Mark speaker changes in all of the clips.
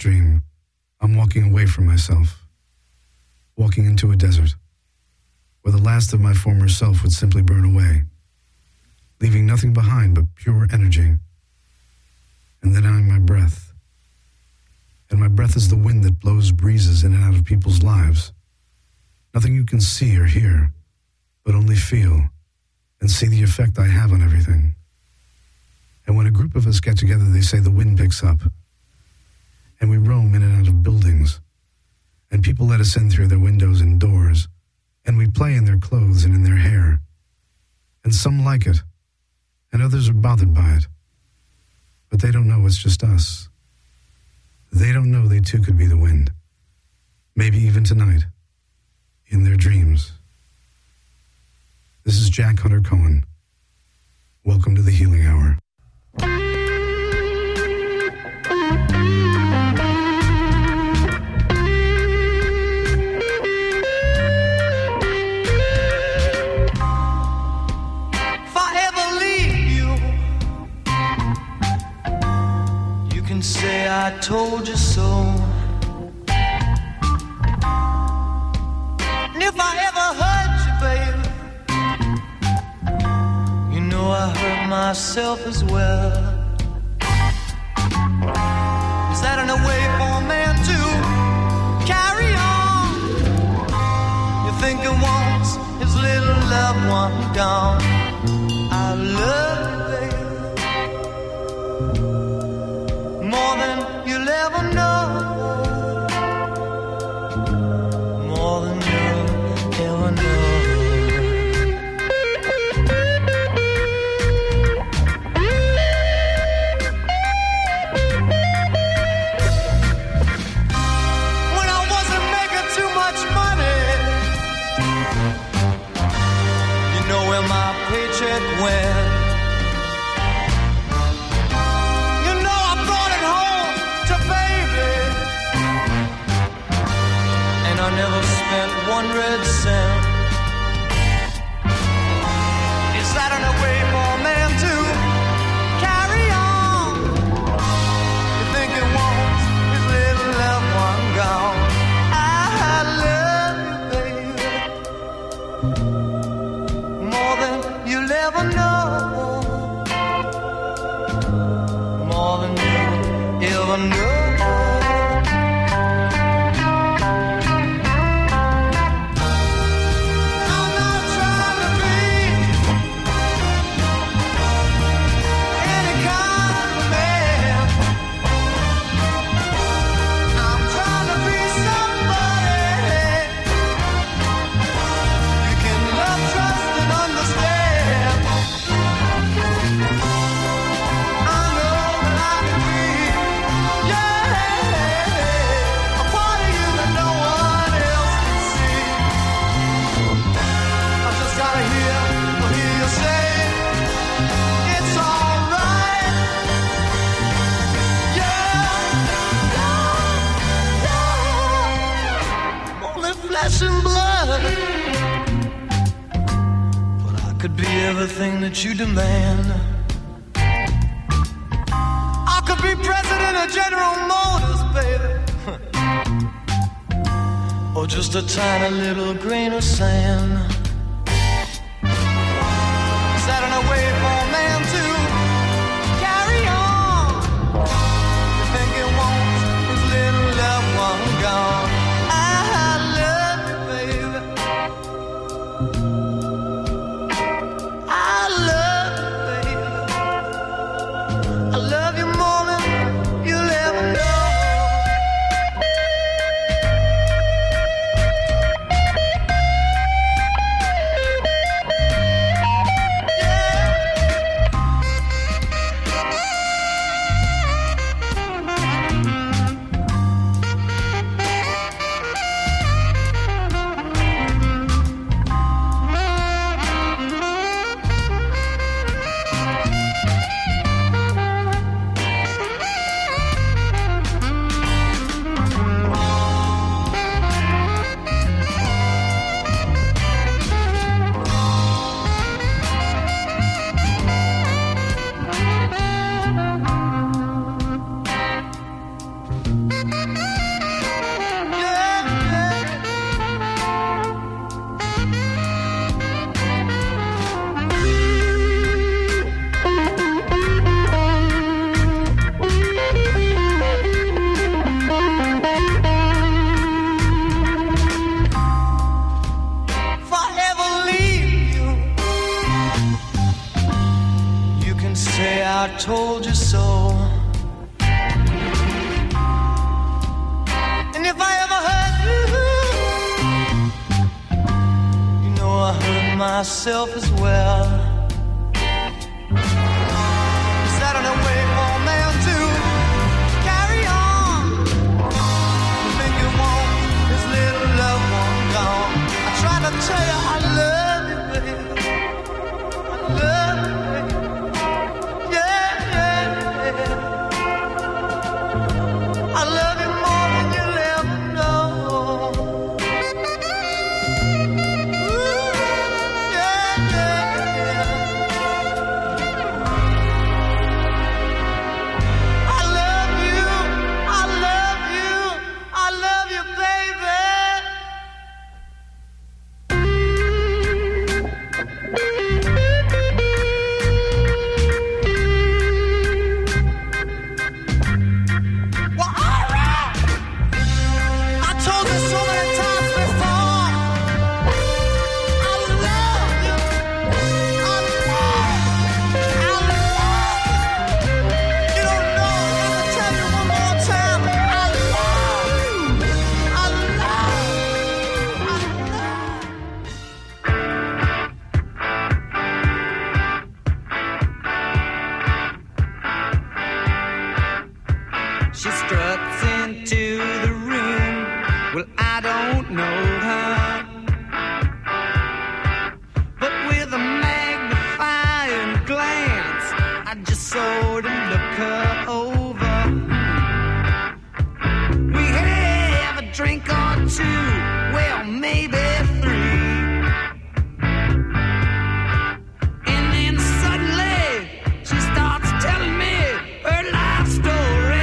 Speaker 1: dream, I'm walking away from myself, walking into a desert, where the last of my former self would simply burn away, leaving nothing behind but pure energy. And then I'm my breath. And my breath is the wind that blows breezes in and out of people's lives. Nothing you can see or hear, but only feel and see the effect I have on everything. And when a group of us get together, they say the wind picks up. And we roam in and out of buildings. And people let us in through their windows and doors. And we play in their clothes and in their hair. And some like it. And others are bothered by it. But they don't know it's just us. They don't know they too could be the wind. Maybe even tonight. In their dreams. This is Jack Hunter Cohen. Welcome to the Healing Hour.
Speaker 2: If I ever leave you, you can say I told you so. And if I ever hurt you, baby, you know I hurt myself as well. Is that in a way for a man to carry on? You think he wants his little loved one gone. I love you, baby, more than you'll ever know. More than you'll ever know. Paycheck went. You know I brought it home to baby, and I never spent one red cent. Is that in a way for a man to carry on? You think he wants his little loved one gone? I love you, baby, more than you'll ever know. More than you'll ever know. I'm not trying to be any kind of man. I'm trying to be somebody you can love, trust, and understand. I know that I can be, yeah, a part of you that no one else can see. I just gotta hear you say it's alright. Yeah, I'm only flesh and blood, but I could be everything that you demand. I could be president of General Motors, baby, or just a tiny little grain of sand. Is that in a way for a man to carry on? You think he wants his little loved one gone? I love you, baby. I love you, baby. I love you more than you'll ever know. Yeah. myself as well. Is that an way for a man to carry on? You think you want his little loved one gone? I try to tell you I love you, baby. I love you, baby. Yeah, yeah, yeah. I love you more than you'll ever know. She struts into the room. Well, I don't know her, but with a magnifying glance, I just sort of look her over. We have a drink or two, well, maybe three, and then suddenly she starts telling me her life story.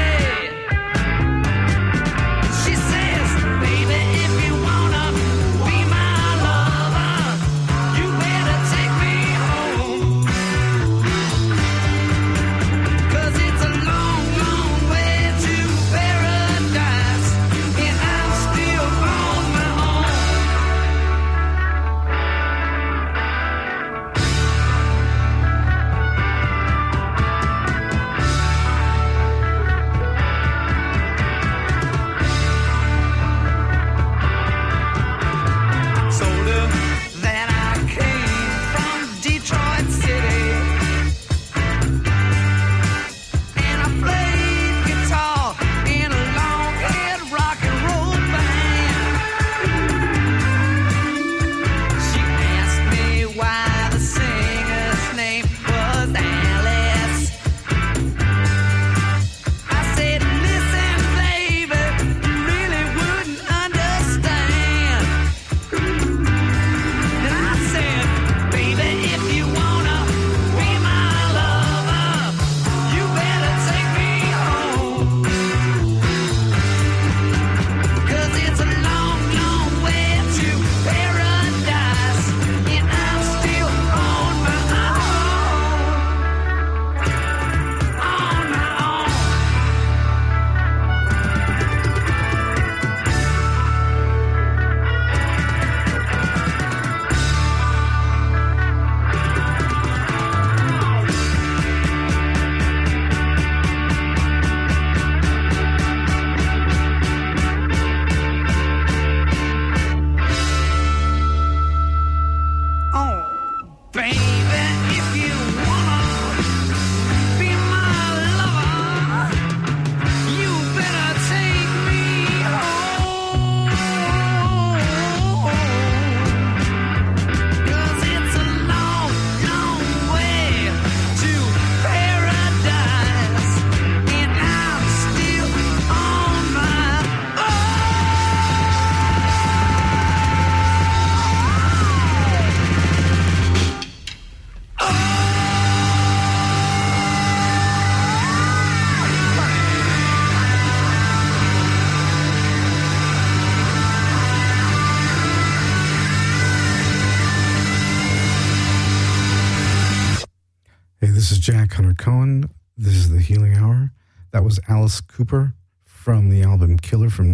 Speaker 1: This is Jack Hunter Cohen. This is The Healing Hour. That was Alice Cooper from the album Killer from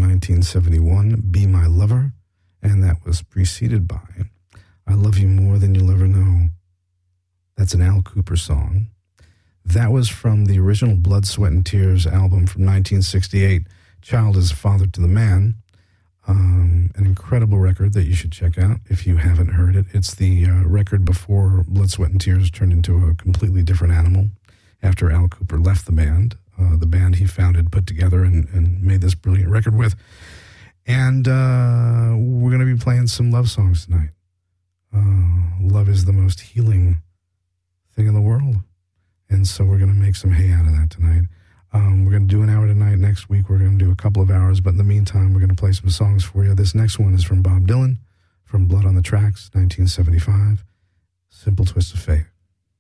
Speaker 1: 1971, Be My Lover. And that was preceded by I Love You More Than You'll Ever Know. That's an Al Cooper song. That was from the original Blood, Sweat, and Tears album from 1968, Child is Father to the Man. An incredible record that you should check out if you haven't heard it. It's the record before Blood, Sweat, and Tears turned into a completely different animal after Al Kooper left the band he founded, put together, and made this brilliant record with. And we're going to be playing some love songs tonight. Love is the most healing thing in the world. And so we're going to make some hay out of that tonight. We're going to do an hour tonight. Next week, we're going to do a couple of hours. But in the meantime, we're going to play some songs for you. This next one is from Bob Dylan, from Blood on the Tracks, 1975, Simple Twist of Fate.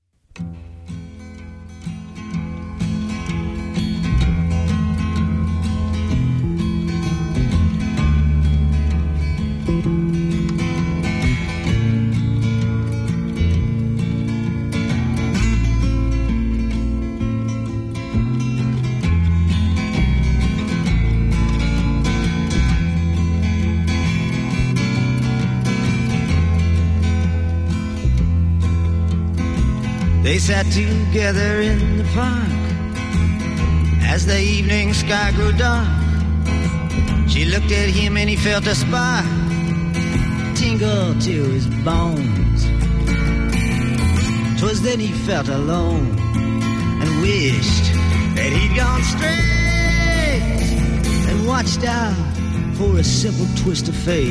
Speaker 3: They sat together in the park as the evening sky grew dark. She looked at him and he felt a spark tingle to his bones. 'Twas then he felt alone and wished that he'd gone straight and watched out for a simple twist of fate.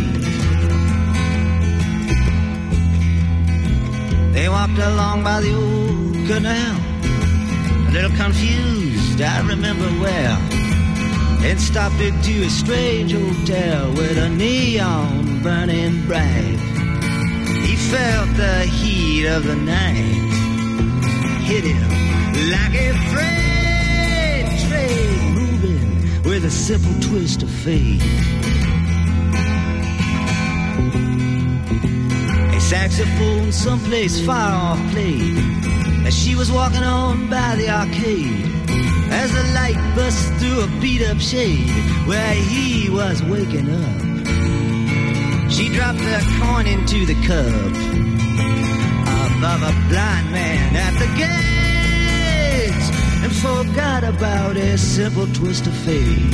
Speaker 3: They walked along by the old canal, a little confused, I remember well, and stopped into a strange hotel with a neon burning bright. He felt the heat of the night hit him like a freight train moving with a simple twist of fate. Saxophone someplace far off played as she was walking on by the arcade, as the light bust through a beat-up shade where he was waking up. She dropped a coin into the cup above a blind man at the gate and forgot about a simple twist of fate.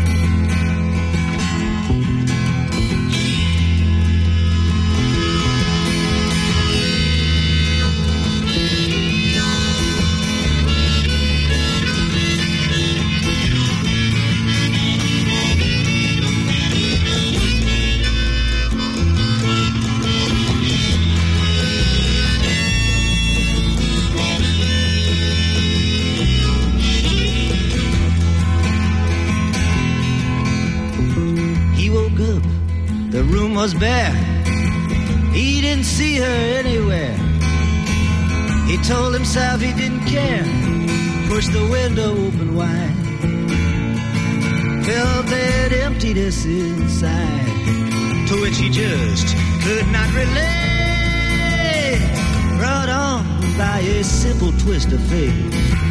Speaker 3: Was bare. He didn't see her anywhere. He told himself he didn't care. Pushed the window open wide. Felt that emptiness inside, to which he just could not relate. Brought on by a simple twist of fate.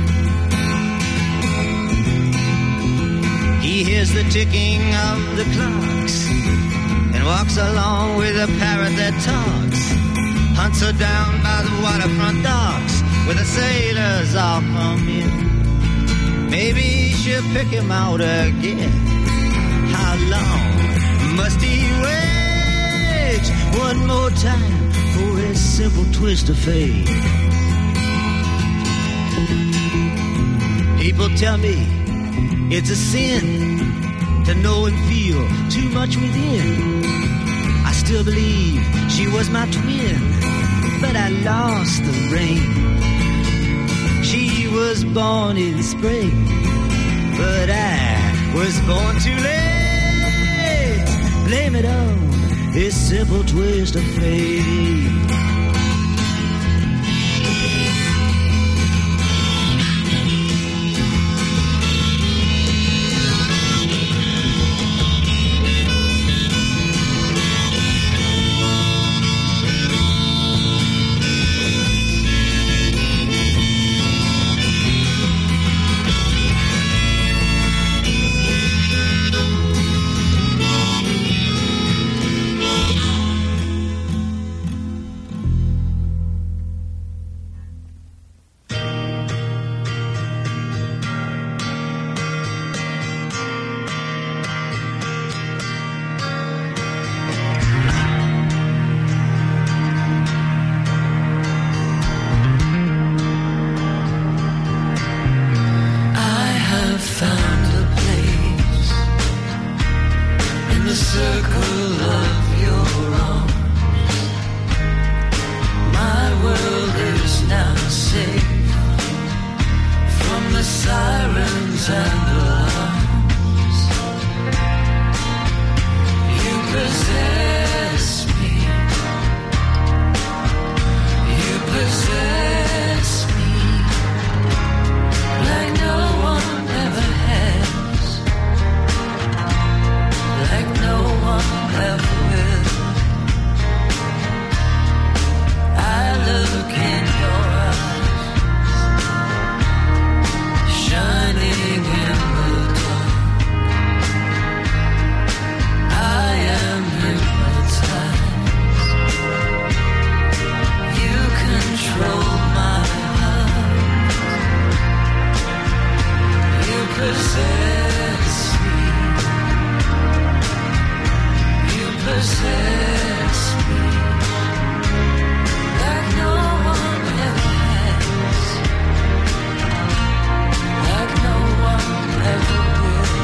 Speaker 3: He hears the ticking of the clocks and walks along with a parrot that talks. Hunts her down by the waterfront docks where the sailors all come in. Maybe she'll pick him out again. How long must he wait? One more time for a simple twist of fate. People tell me it's a sin to know and feel too much within. I still believe she was my twin, but I lost the rain. She was born in spring, but I was born too late. Blame it on this simple twist of fate.
Speaker 4: circle of your arms. My world is now safe from the sirens and alarms. You possess me. You possess me like no one ever has, like no one ever will. I look in your eyes, shining in the dark. I am hypnotized. You control my heart. You possess me. You possess me like no one ever has, like no one ever will.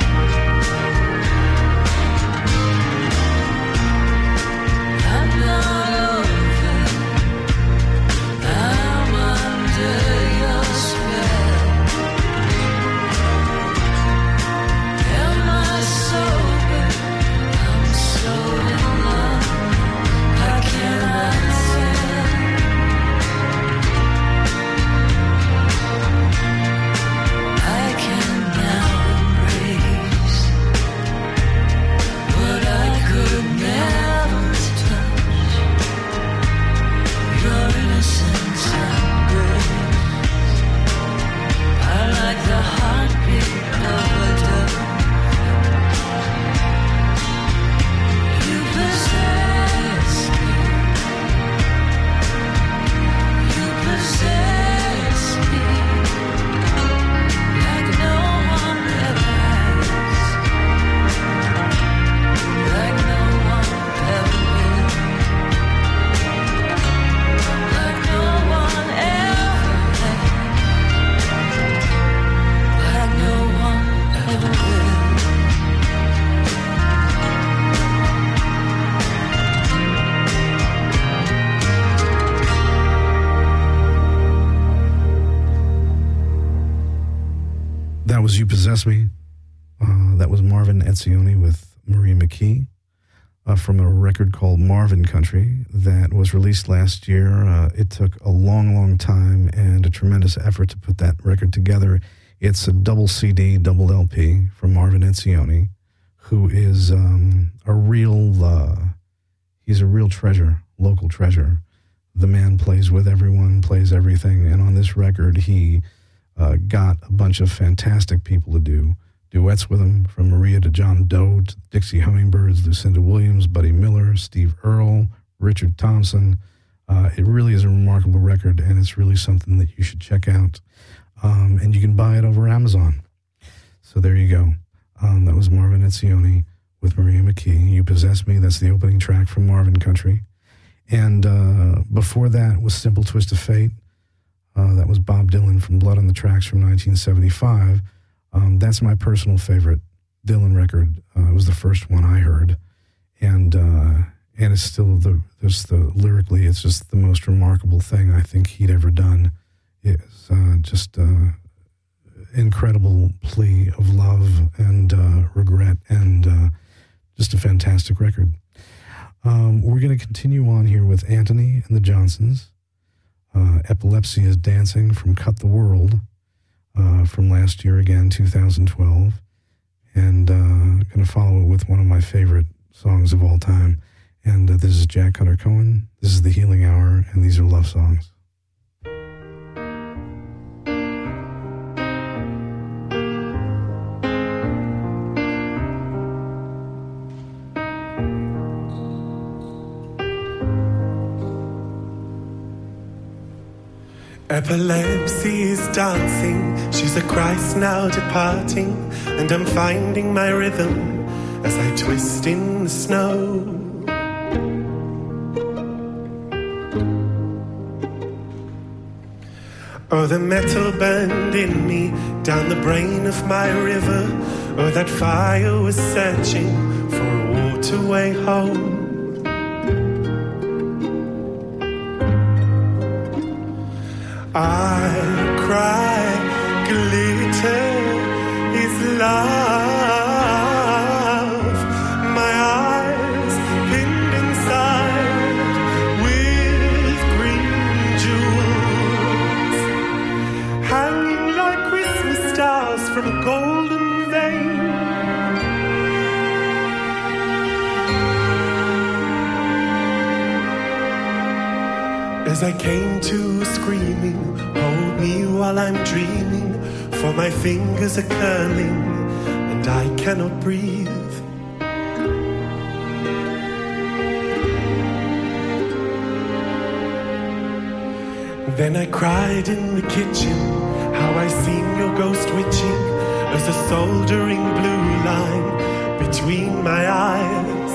Speaker 4: I'm not over. I'm under your spell. Am I sober? I'm so in love, I cannot tell. I can now embrace what I could never touch. Your innocence and grace. I like the heartbeat of a dove. You possess me. You possess me like no one ever has, like no one ever will, like no one ever has, like no one ever will.
Speaker 1: That was You Possess Me. That was Marvin Etzioni with Maria McKee from a record called Marvin Country that was released last year. It took a long, long time and a tremendous effort to put that record together. It's a double CD, double LP from Marvin Etzioni, who is he's a real treasure, local treasure. The man plays with everyone, plays everything, and on this record he got a bunch of fantastic people to do duets with him, from Maria to John Doe to Dixie Hummingbirds, Lucinda Williams, Buddy Miller, Steve Earle, Richard Thompson. It really is a remarkable record, and it's really something that you should check out. And you can buy it over Amazon. So there you go. That was Marvin Etzioni with Maria McKee. You Possess Me, that's the opening track from Marvin Country. And before that was Simple Twist of Fate. That was Bob Dylan from Blood on the Tracks from 1975. That's my personal favorite Dylan record. It was the first one I heard, and it's still lyrically, it's just the most remarkable thing I think he'd ever done. It's just incredible plea of love and regret, and just a fantastic record. We're going to continue on here with Anthony and the Johnsons. Epilepsy is Dancing from Cut the World from last year again, 2012. And going to follow it with one of my favorite songs of all time. And this is Jack Hunter Cohen. This is The Healing Hour, and these are love songs.
Speaker 5: Epilepsy is dancing, she's a Christ now departing, and I'm finding my rhythm as I twist in the snow. Oh, the metal burned in me down the brain of my river. Oh, that fire was searching for a motorway home. I cry, glitter is love. My eyes pinned inside with green jewels, hanging like Christmas stars from a golden vein. As I came to screaming, hold me while I'm dreaming, for my fingers are curling and I cannot breathe. Then I cried in the kitchen, how I seen your ghost witching as a soldering blue line between my eyes.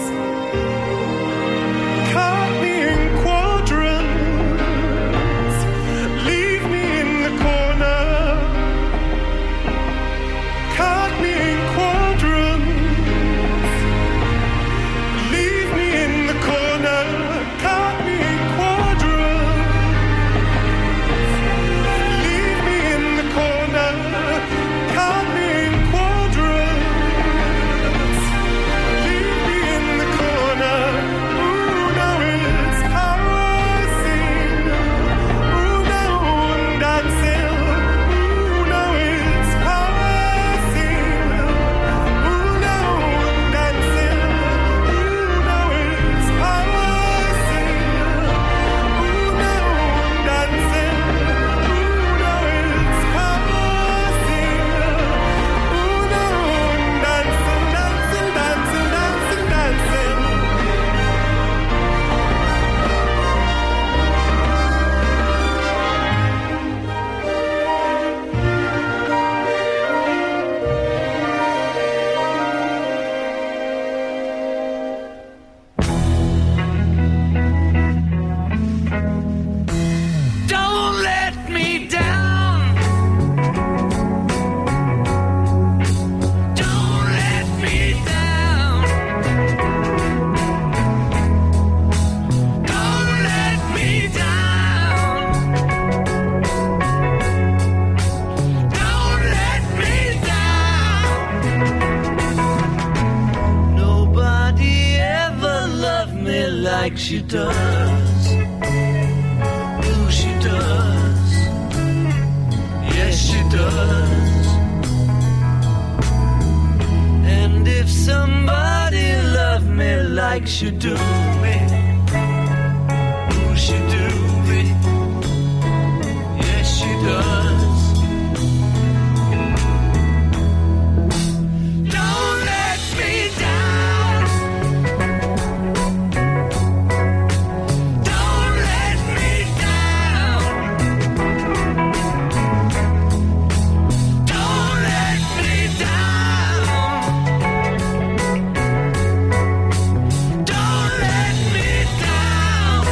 Speaker 5: Cut me in quadrants, leave me in the corner. Cut me in quadrants, leave me in the corner. Cut me in quadrants, leave me in the corner. Cut me in quadrants, leave me in the corner. Ooh, now it's passing. Ooh, now I'm dancing. Ooh, now it's passing. Ooh, now I'm dancing. Ooh, now it's passing. Ooh, now I'm dancing. Ooh, now it's passing. Ooh, now I'm dancing, dancing, dancing, dancing, dancing.
Speaker 2: Don't let me down. Don't let me down. Don't let me down. Don't let me down. Nobody ever loved me like she does. Oh, she does. Yes, she does. And if somebody loved me like she do me, oh, she do me. Yes, she does. Don't let me down. Don't let me down. Don't let me down. Don't let me down.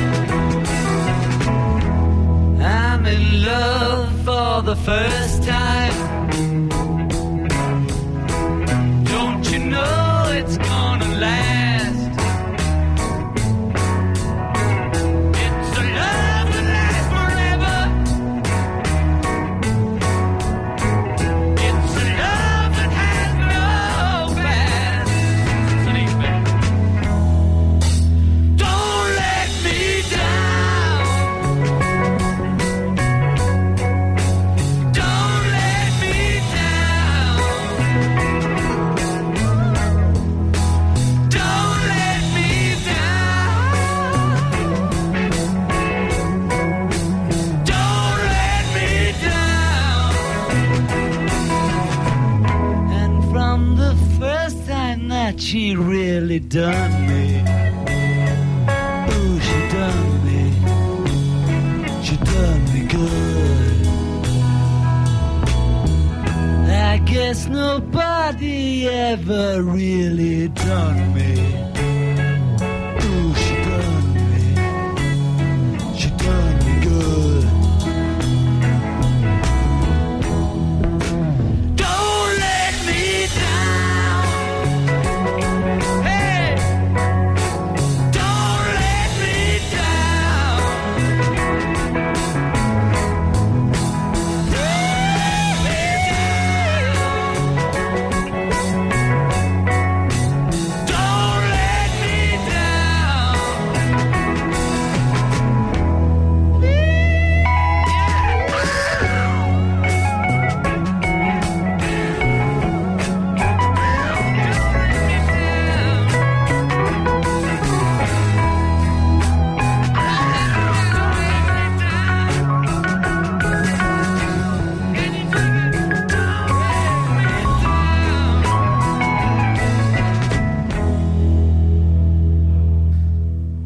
Speaker 2: I'm in love for the first time. Don't you know it's gonna last? It's a love that lasts forever. It's a love that has no past. Don't let me down. Don't let me down. Don't let me down. Don't let me down. And from the first time that she really done me, ooh, she done me. She done me good. I guess nobody ever really done me. Ooh, she done me. She done me good. Don't let me down. Hey,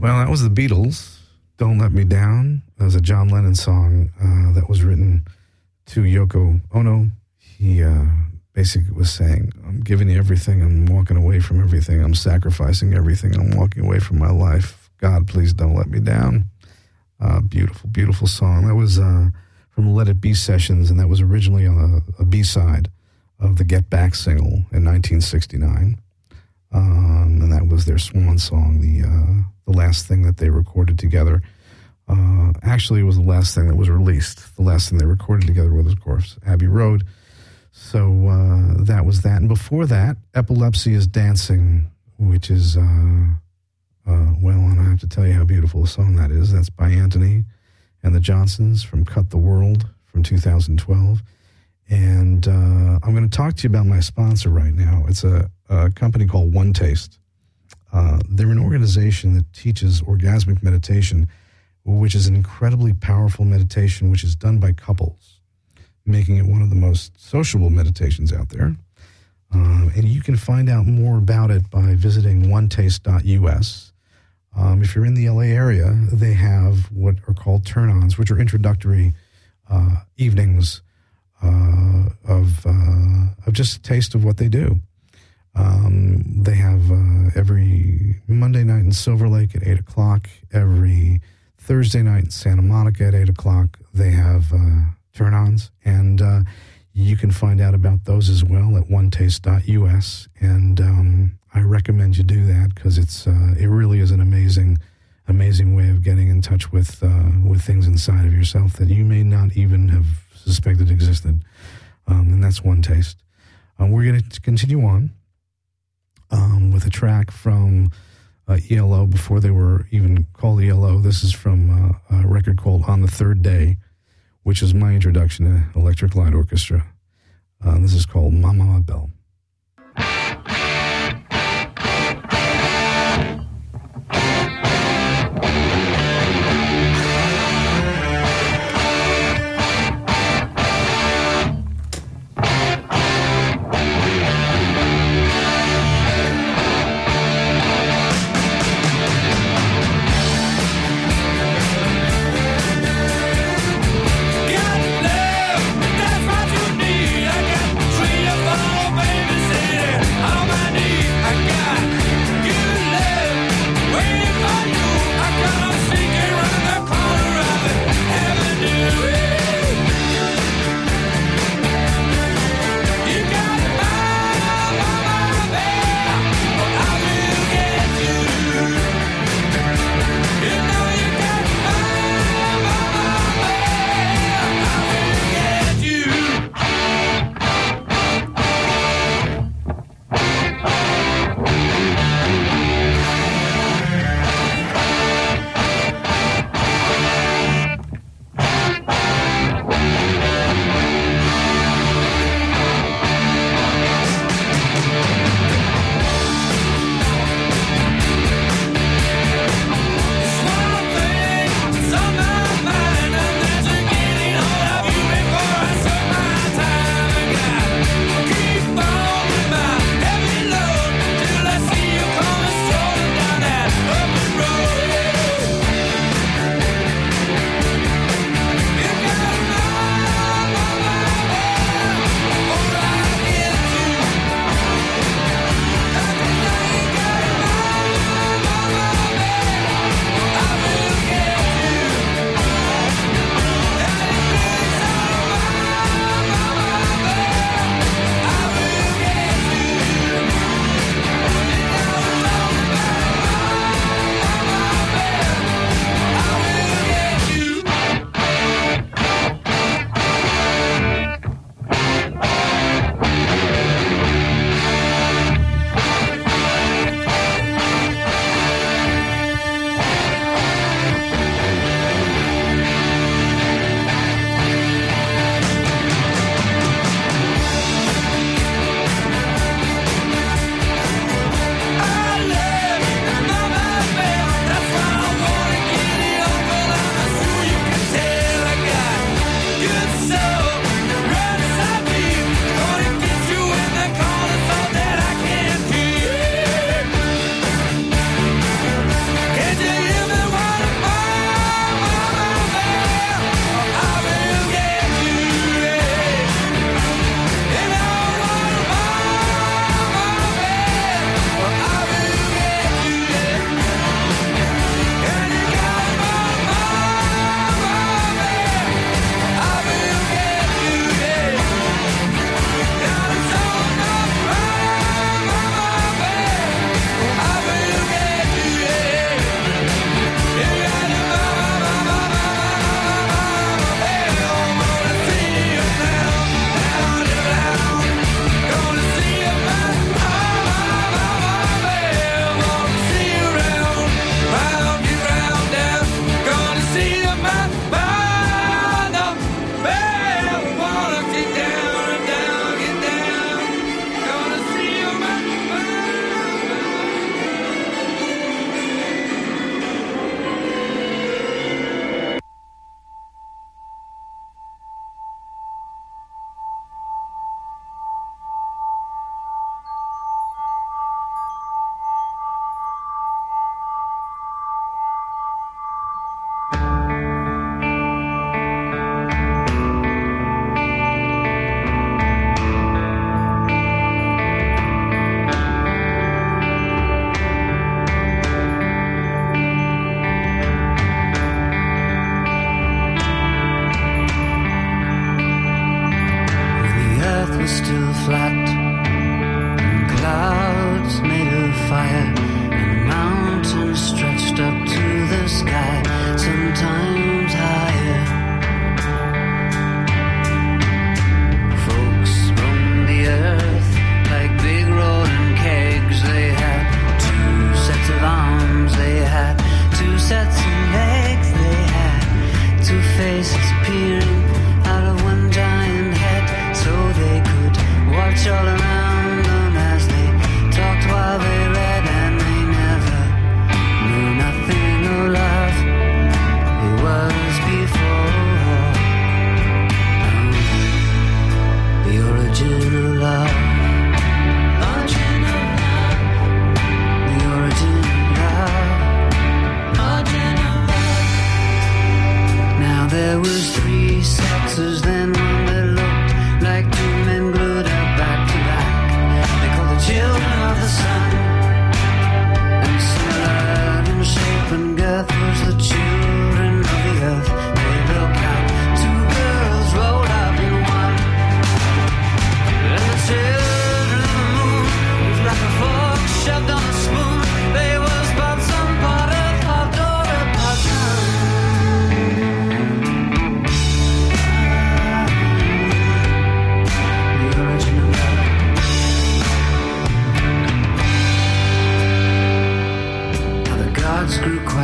Speaker 1: Well, that was the Beatles. Don't Let Me Down. That was a John Lennon song that was written to Yoko Ono. He basically was saying, I'm giving you everything. I'm walking away from everything. I'm sacrificing everything. I'm walking away from my life. God, please don't let me down. Beautiful, beautiful song. That was from Let It Be Sessions, and that was originally on a B-side of the Get Back single in 1969. And that was their swan song, the last thing that they recorded together. Actually, it was the last thing that was released. The last thing they recorded together was, of course, Abbey Road. So that was that. And before that, Epilepsy is Dancing, which is, well, and I have to tell you how beautiful a song that is. That's by Anthony and the Johnsons from Cut the World from 2012. And I'm going to talk to you about my sponsor right now. It's a company called One Taste. They're an organization that teaches orgasmic meditation, which is an incredibly powerful meditation, which is done by couples, making it one of the most sociable meditations out there. And you can find out more about it by visiting onetaste.us. If you're in the LA area, they have what are called turn-ons, which are introductory evenings of just a taste of what they do. They have every Monday night in Silver Lake at 8 o'clock, every Thursday night in Santa Monica at 8 o'clock. They have turn-ons, and you can find out about those as well at onetaste.us. And I recommend you do that because it really is an amazing way of getting in touch with things inside of yourself that you may not even have suspected existed. And that's One Taste. We're going to continue on with a track from ELO before they were even called ELO. This is from a record called On the Third Day, which is my introduction to Electric Light Orchestra. This is called Mama Bell.
Speaker 6: Got love, that's what you need. I got 3 or 4 baby.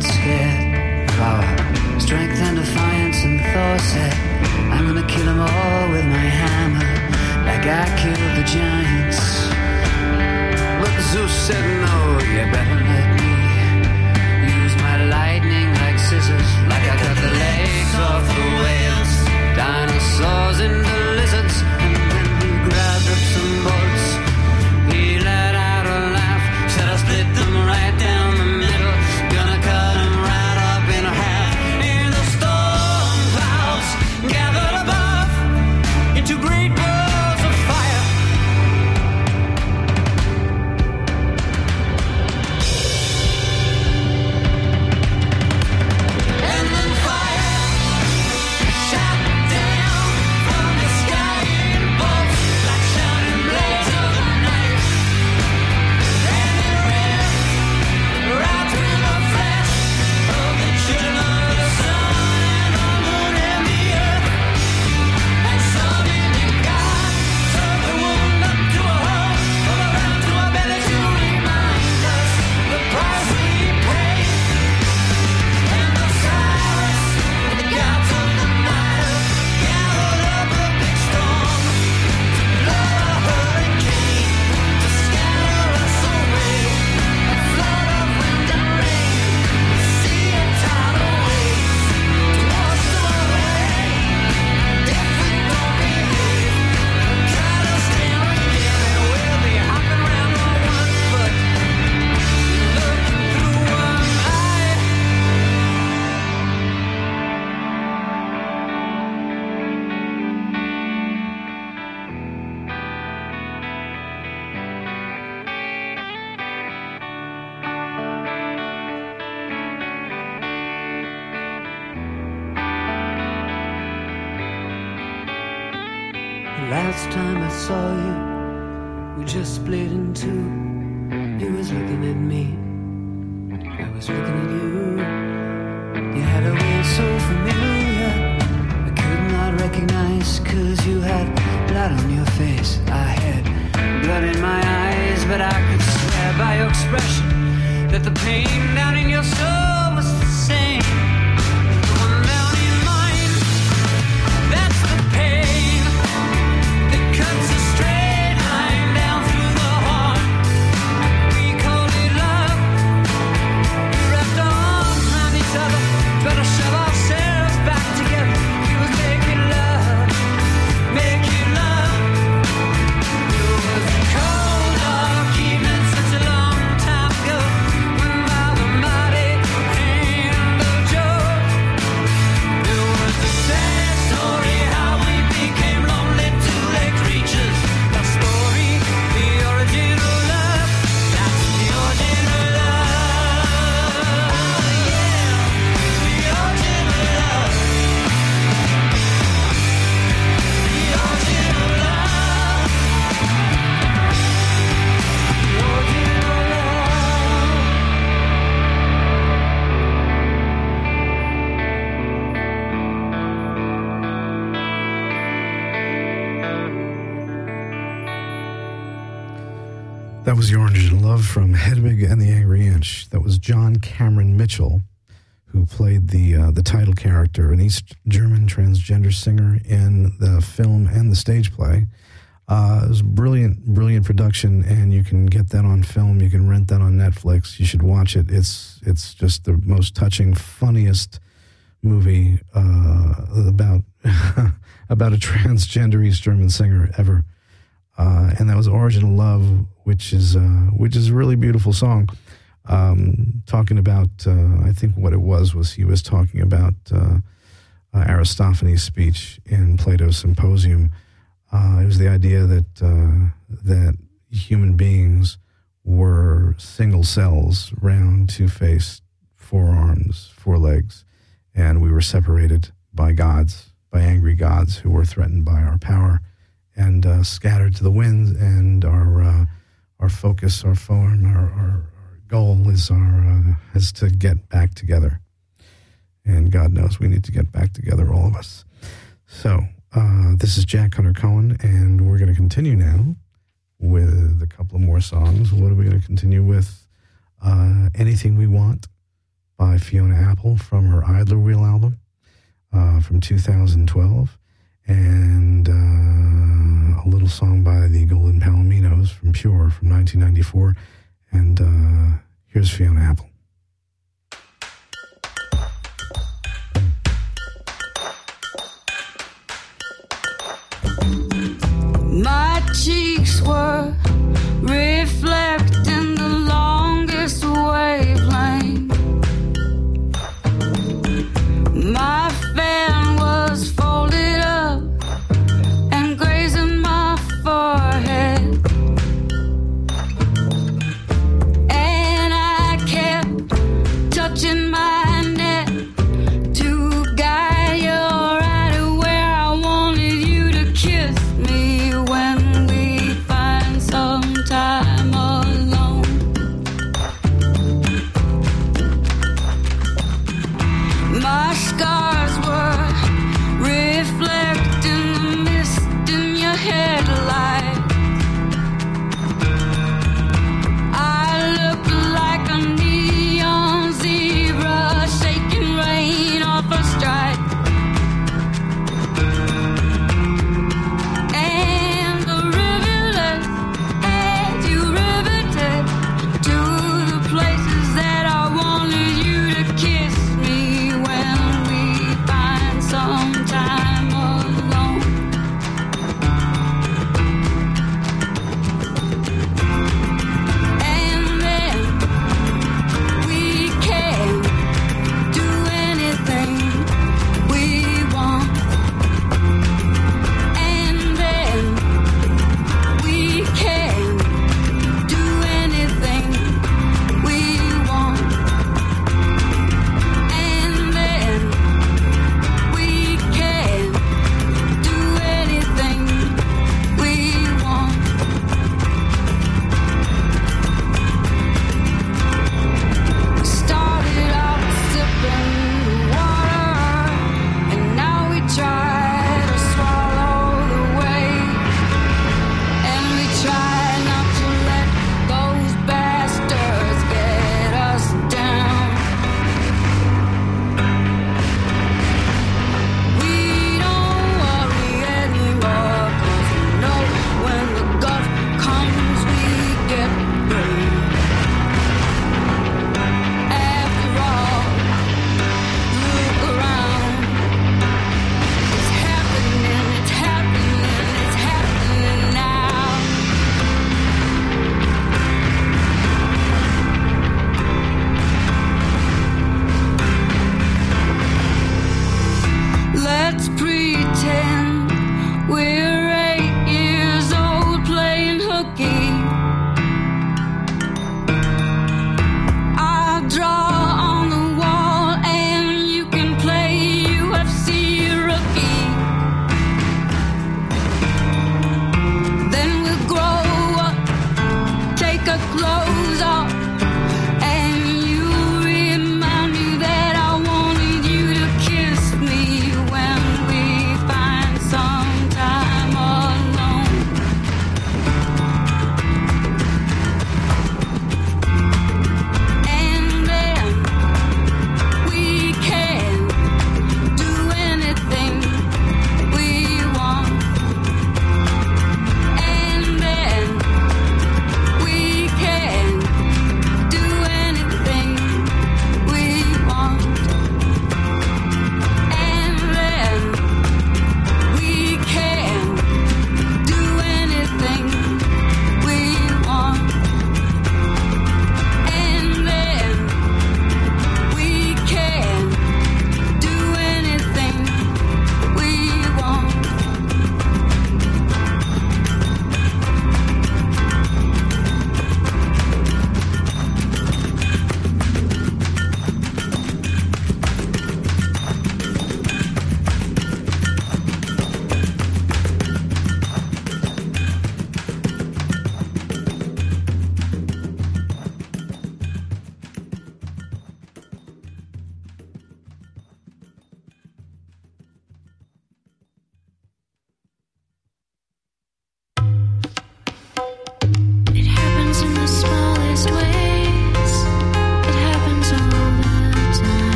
Speaker 3: get scared of our strength and defiance, and Thor said, I'm gonna kill them all with my hammer, like I killed the giants. But Zeus said, no, you better let me use my lightning like scissors, like I cut the legs off the whales, dinosaurs into lizards. And then he grabbed up some bolts, he let out a laugh, said I split them right down the middle, gonna cut them right up in half. In the storm clouds gathered above into great balls of fire. And then fire shot down from the sky in bolts like shining blades of the night. And it ripped right through the flesh of the children of the sun and the moon and the earth. And some Indian god took the wound up to a hole, all around to our belly to remind us the price we paid. And Osiris, the gods of the Nile, gathered up a big storm to blow a hurricane, to scatter us away. A flood of wind and rain, a sea of tidal waves, to wash them away. If we don't behave, cut us down again, and we'll be hopping around on one foot, looking through one eye. The last time I saw you, we just split in two. You was looking at me, I was looking at you. You had a way so familiar, I could not recognize, 'cause you had blood on your face, I had blood in my eyes. But I could swear by your expression that the pain down in your soul was the same. The one down in mine, that's the pain that cuts a straight line down through the heart. We called it love. We wrapped our arms around each other, tried to shove ourselves back together. We was making love, making love. It was a cold, dark evening, such a long time ago, when by the mighty hand of Joe. It was a sad story how we became lonely two-legged creatures. The story, the origin of love, that's the origin of love. Yeah, the origin of love. The origin of love. The origin of love.
Speaker 1: That was The Origin of Love from Hedwig and the Angry Inch. That was John Cameron Mitchell, who played the title character, an East German transgender singer in the film and the stage play. It was brilliant production, and you can get that on film. You can rent that on Netflix. You should watch it. It's just the most touching, funniest movie about about a transgender East German singer ever. And that was Origin of Love, which is a really beautiful song. Talking about, I think what it was he was talking about Aristophanes' speech in Plato's Symposium. It was the idea that human beings were single cells, round, two-faced, four arms, four legs, and we were separated by gods, by angry gods who were threatened by our power, and scattered to the winds. And our focus, our form, our goal is to get back together. And God knows we need to get back together, all of us. So this is Jack Hunter Cohen, and we're going to continue now with a couple of more songs. What are we going to continue with? Anything We Want by Fiona Apple from her Idler Wheel album from 2012, and a little song by the Golden Palominos from Pure from 1994. And here's Fiona Apple.
Speaker 6: My cheeks were reflecting the longest wavelength. My fan was folded up and grazing my forehead, and I kept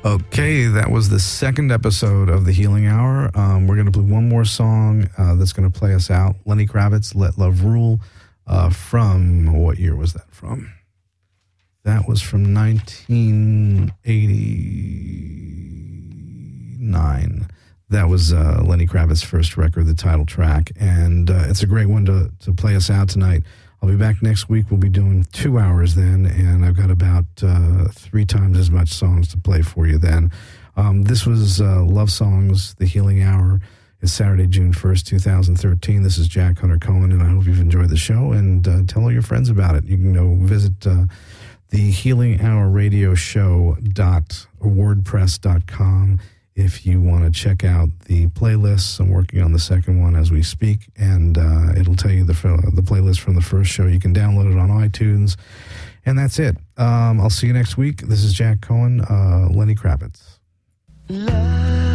Speaker 1: Okay, that was the second episode of the Healing Hour. We're going to play one more song that's going to play us out. Lenny Kravitz, Let Love Rule, from, what year was that from? That was from 1989. That was Lenny Kravitz's first record, the title track, and it's a great one to play us out tonight. I'll be back next week. We'll be doing 2 hours then, and I've got about 3 times as much songs to play for you then. This was Love Songs, The Healing Hour. It's Saturday, June 1st, 2013. This is Jack Hunter Cohen, and I hope you've enjoyed the show, and tell all your friends about it. You can go visit the Healing Hour Radio Show.wordpress.com if you want to check out the playlists. I'm working on the second one as we speak, and it'll tell you the playlist from the first show. You can download it on iTunes, and that's it. I'll see you next week. This is Jack Cohen, Lenny Kravitz.
Speaker 2: Love